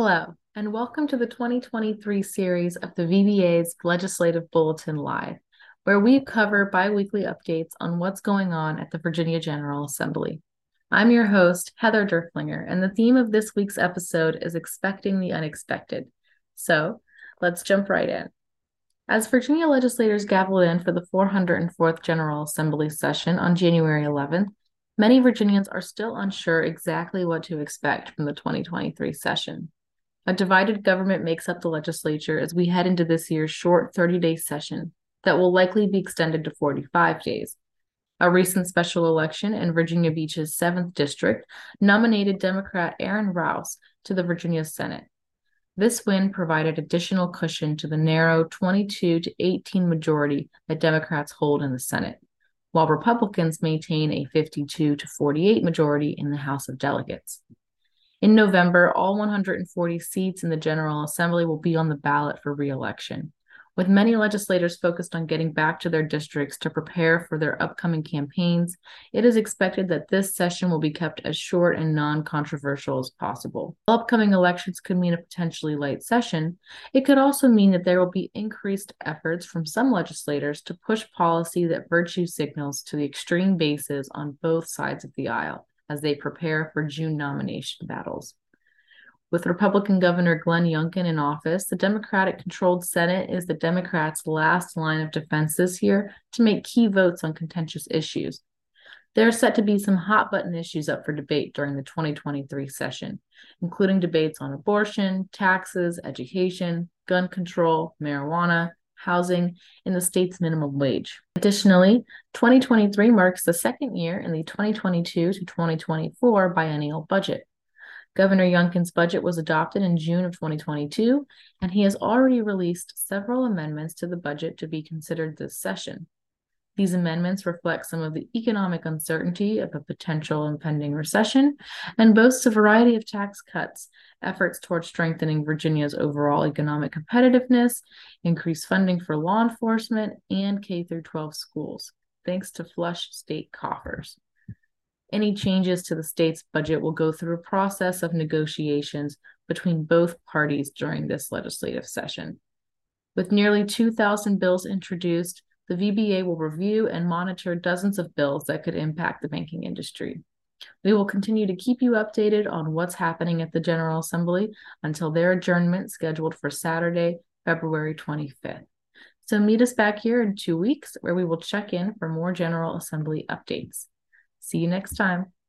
Hello, and welcome to the 2023 series of the VBA's Legislative Bulletin Live, where we cover bi-weekly updates on what's going on at the Virginia General Assembly. I'm your host, Heather Derflinger, and the theme of this week's episode is Expecting the Unexpected. So, let's jump right in. As Virginia legislators gaveled in for the 404th General Assembly session on January 11th, many Virginians are still unsure exactly what to expect from the 2023 session. A divided government makes up the legislature as we head into this year's short 30-day session that will likely be extended to 45 days. A recent special election in Virginia Beach's 7th District nominated Democrat Aaron Rouse to the Virginia Senate. This win provided additional cushion to the narrow 22-18 majority that Democrats hold in the Senate, while Republicans maintain a 52-48 majority in the House of Delegates. In November, all 140 seats in the General Assembly will be on the ballot for re-election. With many legislators focused on getting back to their districts to prepare for their upcoming campaigns, it is expected that this session will be kept as short and non-controversial as possible. While upcoming elections could mean a potentially light session, it could also mean that there will be increased efforts from some legislators to push policy that virtue signals to the extreme bases on both sides of the aisle as they prepare for June nomination battles. With Republican Governor Glenn Youngkin in office, the Democratic-controlled Senate is the Democrats' last line of defense this year to make key votes on contentious issues. There are set to be some hot-button issues up for debate during the 2023 session, including debates on abortion, taxes, education, gun control, marijuana, housing, and the state's minimum wage. Additionally, 2023 marks the second year in the 2022 to 2024 biennial budget. Governor Youngkin's budget was adopted in June of 2022, and he has already released several amendments to the budget to be considered this session. These amendments reflect some of the economic uncertainty of a potential impending recession and boasts a variety of tax cuts, efforts toward strengthening Virginia's overall economic competitiveness, increased funding for law enforcement, and K-12 schools, thanks to flush state coffers. Any changes to the state's budget will go through a process of negotiations between both parties during this legislative session. With nearly 2,000 bills introduced, the VBA will review and monitor dozens of bills that could impact the banking industry. We will continue to keep you updated on what's happening at the General Assembly until their adjournment scheduled for Saturday, February 25th. So meet us back here in 2 weeks where we will check in for more General Assembly updates. See you next time.